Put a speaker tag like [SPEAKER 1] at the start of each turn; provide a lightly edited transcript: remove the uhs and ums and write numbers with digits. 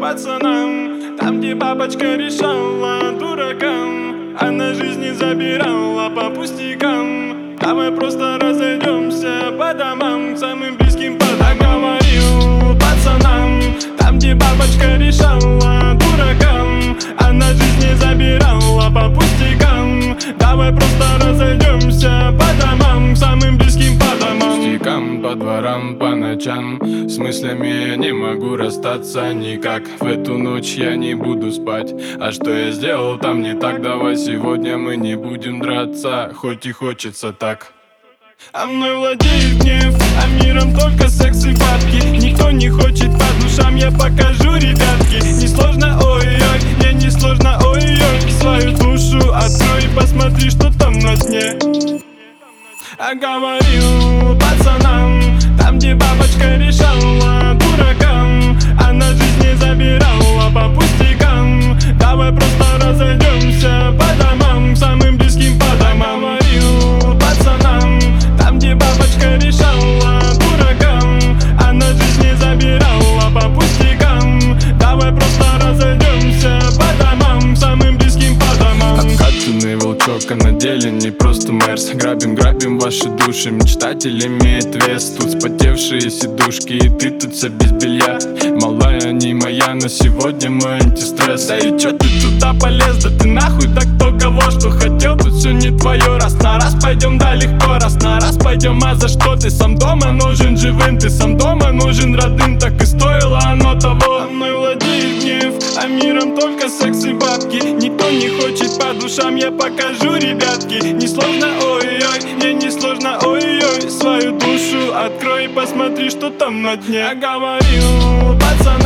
[SPEAKER 1] пацанам. Там, где бабочка решала дуракам, она жизни забирала по пустякам. Давай просто разойдемся по домам, самым близким по домам. Говорил пацанам, там, где бабочка решала дуракам, она жизни забирала по пустякам. Давай просто разойдемся по домам, самым близким по домам.
[SPEAKER 2] Пустякам, по дворам, по ночам, с мыслями я не могу расстаться никак. В эту ночь я не буду спать. А что я сделал там не так? Давай сегодня мы не будем драться, хоть и хочется так.
[SPEAKER 1] А мной владеет гнев, а миром только секс и бабки. Никто не хочет по душам, я покажу, ребятки. Несложно, ой-ой, мне не сложно, ой-ой. Свою душу открой и посмотри, что там на дне. А говорил пацанам, там, где бабочка решала дуракам, она жизни забирала по пустякам. Давай просто разойдемся по домам, самым близким по домам. Говорил пацанам, там, где бабочка решала дуракам, она жизни забирала по пустякам. Давай просто разойдемся по домам, самым близким по домам.
[SPEAKER 2] Откатанный волчок, а на деле не просто мерс. Грабим ваши души, мечтатель имеет вес. Тут спотевшие сидушки, и ты тут вся без белья. Малая не моя, но сегодня мой антистресс.
[SPEAKER 1] Да и чё ты туда полез, да ты нахуй так кто кого что хотел. Тут все не твое, раз на раз пойдем, да легко, раз на раз пойдем. А за что ты сам дома нужен живым, ты сам дома нужен родным. Так и стоило оно того. А мной владеет гнев, а миром только секс и бабки. Никто не хочет по душам, я покажу, ребятки. Несложно, ой-ой, мне не сложно, ой-ой. Свою душу открой и посмотри, что там на дне. А говорил пацан,